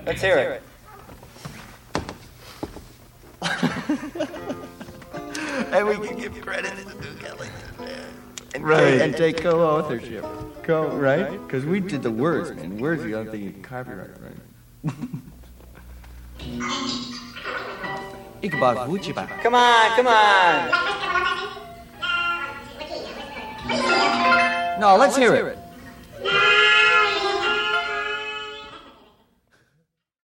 Let's hear it. And we can give credit to Kelly. Right. And take co-authorship. Right? Because we did the words, man. Words are the only thing you can copyright, right? Come on, come on. No, let's hear it.